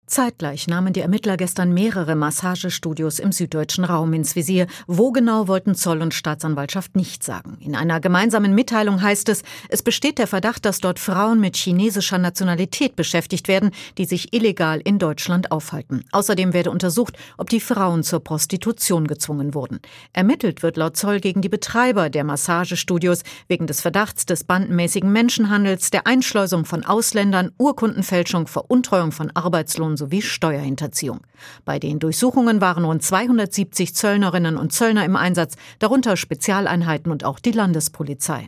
Zeitgleich nahmen die Ermittler gestern mehrere Massagestudios im süddeutschen Raum ins Visier. Wo genau, wollten Zoll und Staatsanwaltschaft nicht sagen. In einer gemeinsamen Mitteilung heißt es, es besteht der Verdacht, dass dort Frauen mit chinesischer Nationalität beschäftigt werden, die sich illegal in Deutschland aufhalten. Außerdem werde untersucht, ob die Frauen zur Prostitution gezwungen wurden. Ermittelt wird laut Zoll gegen die Betreiber der Massagestudios wegen des Verdachts des bandenmäßigen Menschenhandels, der Einschleusung von Ausländern, Urkundenfälschung, Veruntreuung von Arbeitslohn sowie Steuerhinterziehung. Bei den Durchsuchungen waren rund 270 Zöllnerinnen und Zöllner im Einsatz, darunter Spezialeinheiten und auch die Landespolizei.